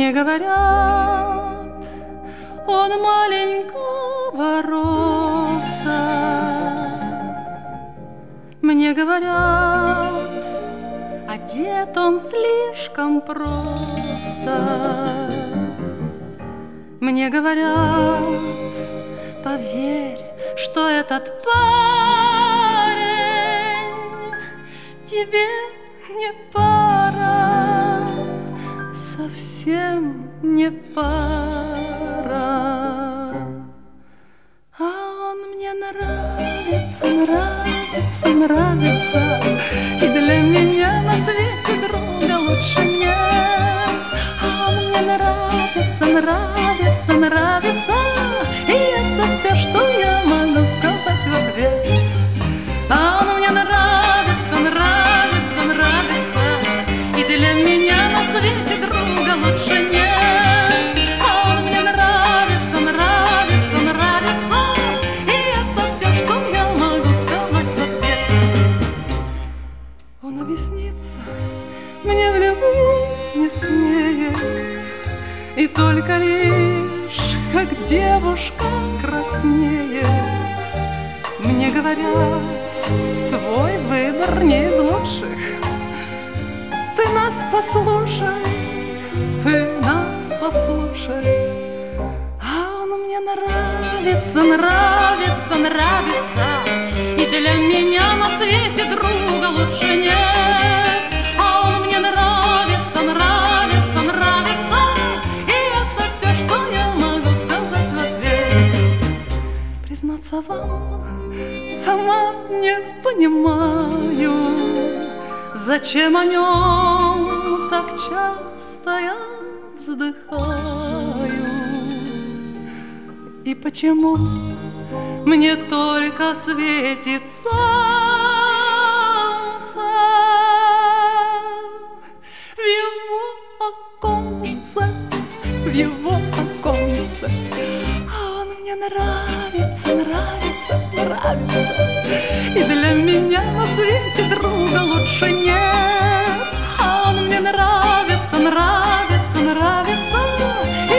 Мне говорят, он маленького роста. Мне говорят, одет он слишком просто. Мне говорят, поверь, что этот парень тебе не пара, совсем не пара. А он мне нравится, нравится, нравится, и для меня на свете друга лучше нет. А он мне нравится, нравится, нравится, и это все, что я могу сказать в ответ. А он мне нравится, нравится, нравится, и для меня на свете друга лучше нет. А он мне нравится, нравится, нравится, и это все, что я могу сказать в ответ. Он объяснится мне в любви не смеет, и только лишь, как девушка краснеет. Мне говорят, твой выбор не из лучших. Ты нас послушай, ты нас послушай. А он мне нравится, нравится, нравится, и для меня на свете друга лучше нет. А он мне нравится, нравится, нравится, и это все, что я могу сказать в ответ. Признаться вам, сама не понимаю, зачем о нем так часто я вздыхаю, и почему мне только светит солнце в его оконце, в его оконце. А он мне нравится, нравится, нравится, и для меня на свете друга лучше нет. А он мне нравится, нравится, нравится, и